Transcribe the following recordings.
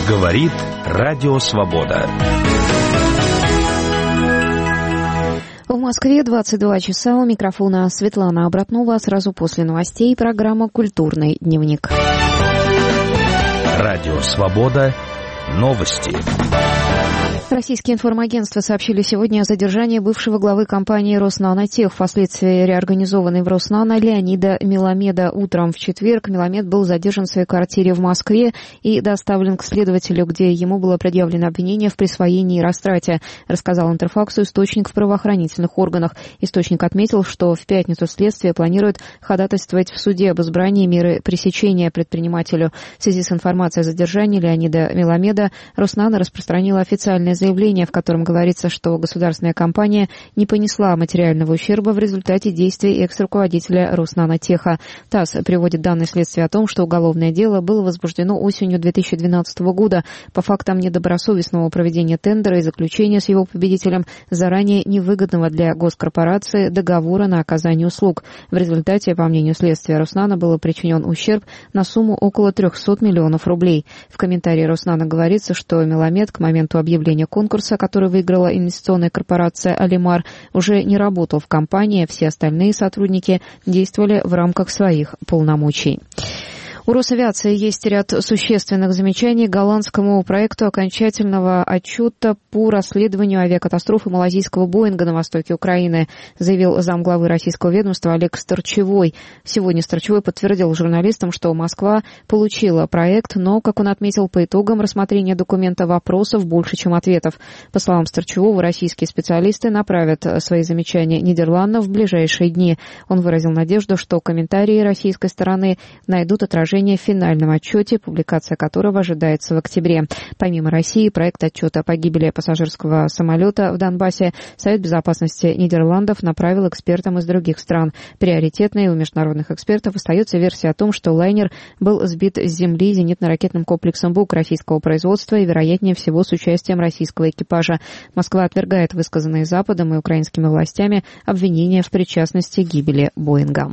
Говорит Радио Свобода. В Москве 22 часа. У микрофона Светлана Обратнова. Сразу после новостей программа «Культурный дневник». Радио Свобода. Новости. Российские информагентства сообщили сегодня о задержании бывшего главы компании «Роснанотех», впоследствии реорганизованной в «Роснано» Леонида Меламеда. Утром в четверг Меламед был задержан в своей квартире в Москве и доставлен к следователю, где ему было предъявлено обвинение в присвоении и растрате, рассказал Интерфаксу источник в правоохранительных органах. Источник отметил, что в пятницу следствие планирует ходатайствовать в суде об избрании меры пресечения предпринимателю. В связи с информацией о задержании Леонида Меламеда «Роснано» распространила официальное заявление, в котором говорится, что государственная компания не понесла материального ущерба в результате действий экс-руководителя Роснанотеха. ТАСС приводит данные следствия о том, что уголовное дело было возбуждено осенью 2012 года по фактам недобросовестного проведения тендера и заключения с его победителем заранее невыгодного для госкорпорации договора на оказание услуг. В результате, по мнению следствия, Роснано был причинен ущерб на сумму около 300 миллионов рублей. В комментарии Роснано говорится, что Меламед к моменту объявления конкурса, который выиграла инвестиционная корпорация «Алимар», уже не работал в компании, все остальные сотрудники действовали в рамках своих полномочий. У Росавиации есть ряд существенных замечаний к голландскому проекту окончательного отчета по расследованию авиакатастрофы малазийского «Боинга» на востоке Украины, заявил замглавы российского ведомства Олег Старчевой. Сегодня Старчевой подтвердил журналистам, что Москва получила проект, но, как он отметил, по итогам рассмотрения документа вопросов больше, чем ответов. По словам Старчевого, российские специалисты направят свои замечания Нидерландам в ближайшие дни. Он выразил надежду, что комментарии российской стороны найдут отражение в финальном отчете, публикация которого ожидается в октябре. Помимо России, проект отчета о погибели пассажирского самолета в Донбассе Совет безопасности Нидерландов направил экспертам из других стран. Приоритетной у международных экспертов остается версия о том, что лайнер был сбит с земли зенитно-ракетным комплексом «Бук» российского производства и, вероятнее всего, с участием российского экипажа. Москва отвергает высказанные Западом и украинскими властями обвинения в причастности к гибели «Боинга».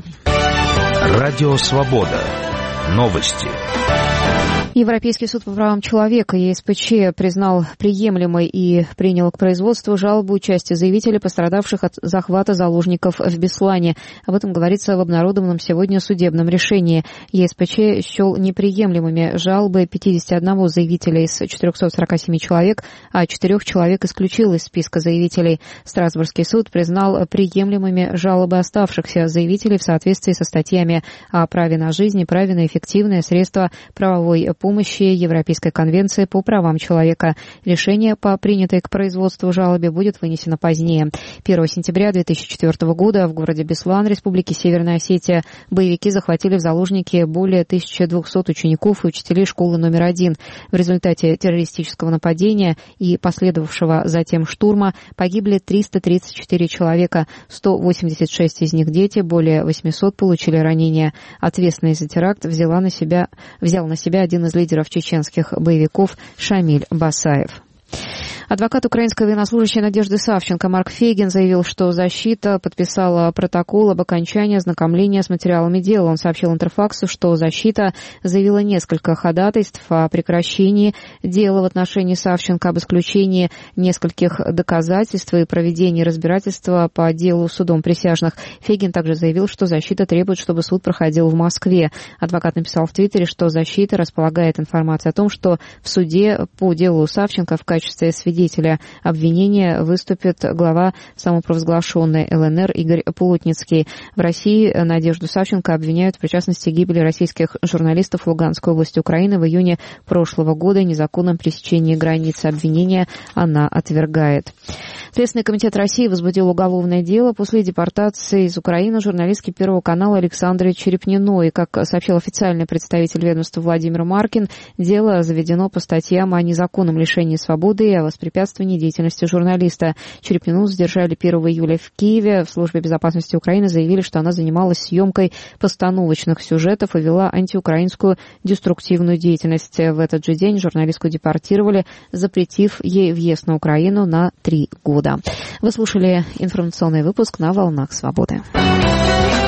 Радио Свобода. Новости. Европейский суд по правам человека ЕСПЧ признал приемлемой и принял к производству жалобу части заявителей, пострадавших от захвата заложников в Беслане. Об этом говорится в обнародованном сегодня судебном решении. ЕСПЧ счел неприемлемыми жалобы 51 заявителя из 447 человек, а 4 человек исключил из списка заявителей. Страсбургский суд признал приемлемыми жалобы оставшихся заявителей в соответствии со статьями о праве на жизнь и праве на эффективное средство правовой помощи Европейской конвенции по правам человека. Решение по принятой к производству жалобе будет вынесено позднее. 1 сентября 2004 года в городе Беслан, Республики Северная Осетия, боевики захватили в заложники более 1200 учеников и учителей школы номер 1. В результате террористического нападения и последовавшего затем штурма погибли 334 человека, 186 из них дети, более 800 получили ранения. Ответственность за теракт взял на себя один из лидеров чеченских боевиков Шамиль Басаев. Адвокат украинской военнослужащей Надежды Савченко Марк Фейгин заявил, что защита подписала протокол об окончании ознакомления с материалами дела. Он сообщил Интерфаксу, что защита заявила несколько ходатайств о прекращении дела в отношении Савченко, об исключении нескольких доказательств и проведении разбирательства по делу судом присяжных. Фейгин также заявил, что защита требует, чтобы суд проходил в Москве. Адвокат написал в Твиттере, что защита располагает информацией о том, что в суде по делу Савченко в качестве свидетеля обвинения выступит глава самопровозглашенной ЛНР Игорь Плотницкий. В России Надежду Савченко обвиняют в причастности к гибели российских журналистов в Луганской области Украины в июне прошлого года, незаконном пересечении границы. Обвинения она отвергает. Следственный комитет России возбудил уголовное дело после депортации из Украины журналистки Первого канала Александры Черепниной. Как сообщил официальный представитель ведомства Владимир Маркин, дело заведено по статьям о незаконном лишении свободы и о воспрепятствовании деятельности журналиста. Черепнину задержали 1 июля в Киеве. В Службе безопасности Украины заявили, что она занималась съемкой постановочных сюжетов и вела антиукраинскую деструктивную деятельность. В этот же день журналистку депортировали, запретив ей въезд на Украину на 3 года. Вы слушали информационный выпуск на «Волнах Свободы».